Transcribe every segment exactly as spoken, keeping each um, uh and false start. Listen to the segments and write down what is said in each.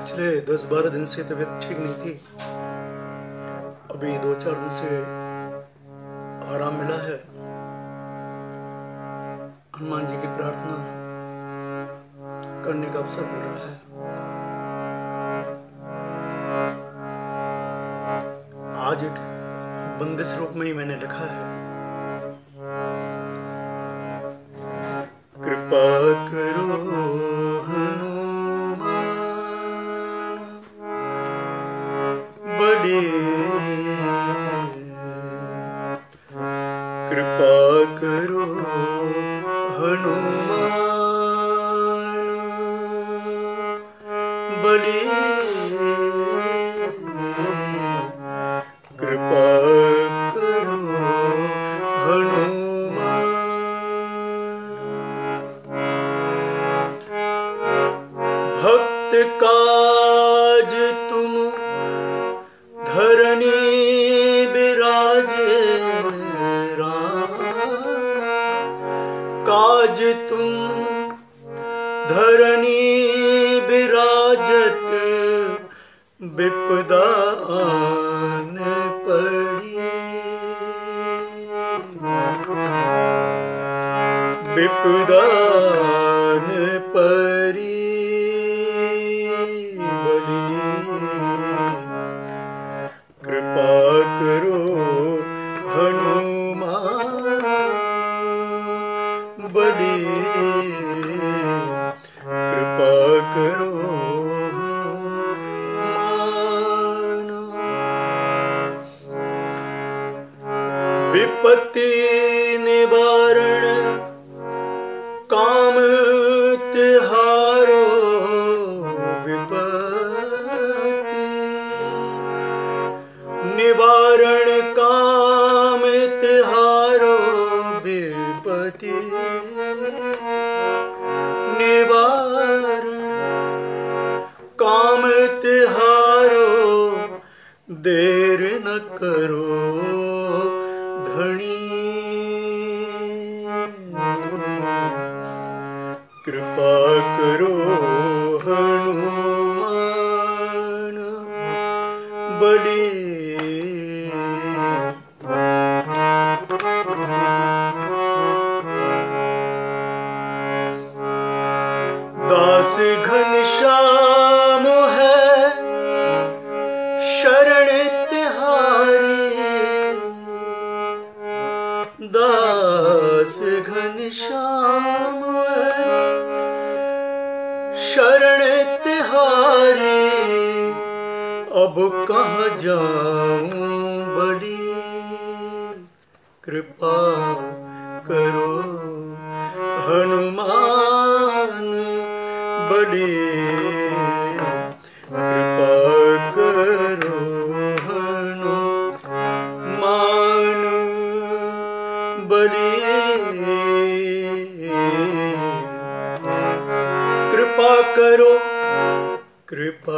पिछले दस बारह दिन से तबीयत ठीक नहीं थी। अभी दो चार दिन से आराम मिला है। हनुमान जी की प्रार्थना करने का अवसर मिल रहा है। आज एक बंदिश रूप में ही मैंने लिखा है। कृपा करो बड़े, कृपा करो हनुमान बड़े, कृपा करो हनुमान। भक्त काज तुम धरनी बिराजे राम, काज तुम धरनी बिराजत विपदा आन पड़ी, विपदा आन पड़ी बड़ी। कृपा करो हनुमान बड़ी, कृपा करो हनुमान। विपत्ति निवारण काम तिहारो, विपत्ति निवारण काम तिहारो, विपत्ति निवारण काम तिहारो, देर न करो धनी। कृपा करो हनुमान बड़ी। दास घनश्याम है शरण तिहारी, दास घनश्याम है शरण तिहारी, अब कहाँ जाऊं बड़ी। कृपा करो हनुमान बड़ी, कृपा करो हनुमान बड़ी। कृपा करो, कृपा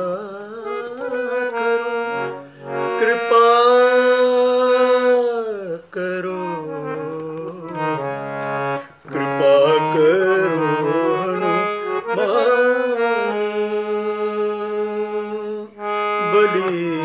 करो, कृपा करो, कृपा करो हनुमान बड़ी।